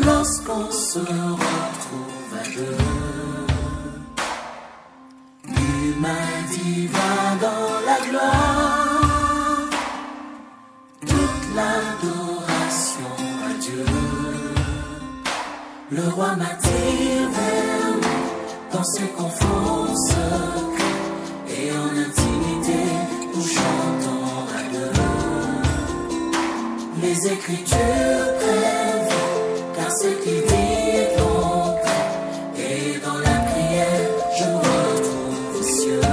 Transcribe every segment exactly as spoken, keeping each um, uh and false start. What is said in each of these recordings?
lorsqu'on se retrouve à deux. Humain divin dans la gloire, toute l'adoration à Dieu. Le roi m'attire vers lui dans ses conforts secrets, et en intimité nous chantons à deux. Les Écritures crèvent, car ce qui dit est concret, et dans la prière je retrouve les cieux.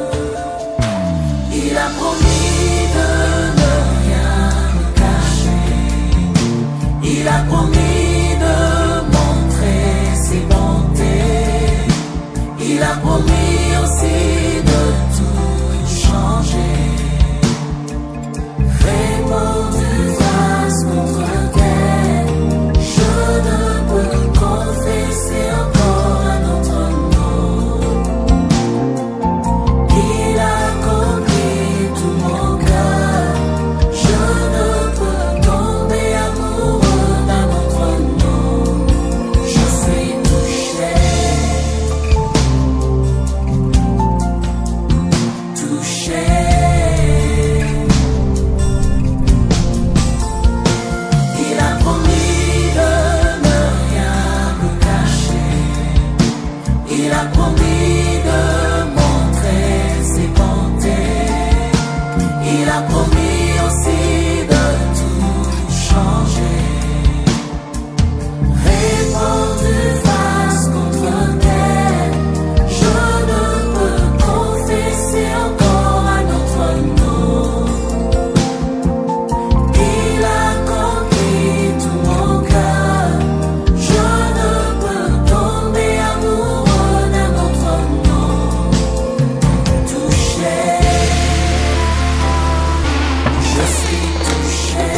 Il a promis de ne rien me cacher, il a promis de montrer ses bontés, il a promis aussi de tout changer. Répondu face contre terre, je ne peux confesser encore un autre nom. Il a compris tout mon cœur, je ne peux tomber amoureux d'un autre nom. Je suis touché, touché. Il a promis de ne rien me cacher, il a promis de montrer ses bontés, il a promis aussi de tout changer. Répondu face contre terre, je ne peux confesser encore un autre nom. Il a conquis tout mon cœur, je ne peux tomber amoureux d'un autre nom. Touché, je suis touché.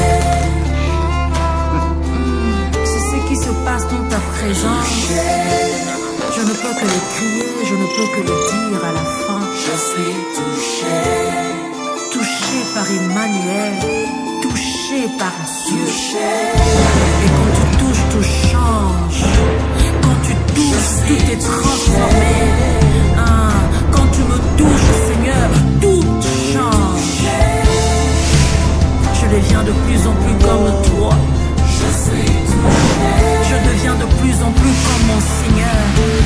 C'est ce qui se passe dans ta présence. Je ne peux que le crier, je ne peux que le dire à la fin. Je suis touché, Touché par Emmanuel, touché par Dieu. touché. Et quand tu touches, tout change. Quand tu touches, tout est transformé. Ah, quand tu me touches, Seigneur, tout change. Je deviens de plus en plus comme toi. Je suis touché, Je deviens de plus en plus comme mon Seigneur.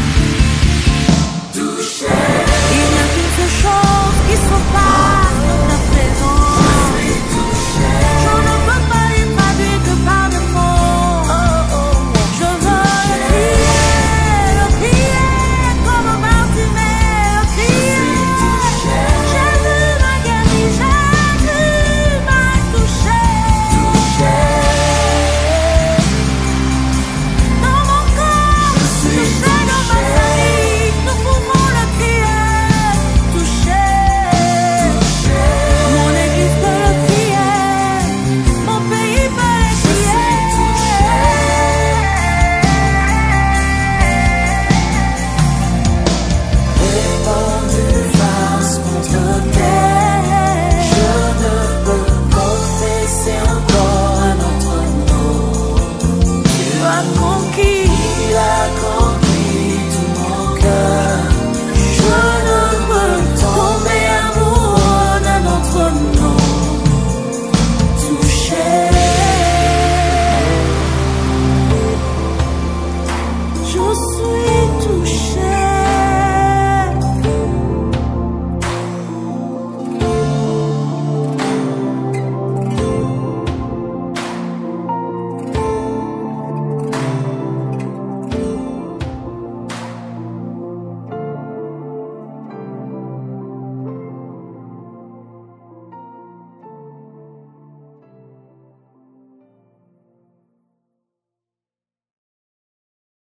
touché. Il n'y a qu'une seule chose qui se passe dans ta présence. Je ne peux pas y traduire que par des mots. Je veux le crier, le crier comme Bartimée, le crier. Jésus m'a guéri, Jésus m'a touché. Dans mon corps, touché dans ma famille, nous pouvons le crier. Touché. Mon église peut le crier, mon pays peut le crier. Répandu face contre terre, je ne peux confesser encore un autre nom. Tu as conquis, Il a conquis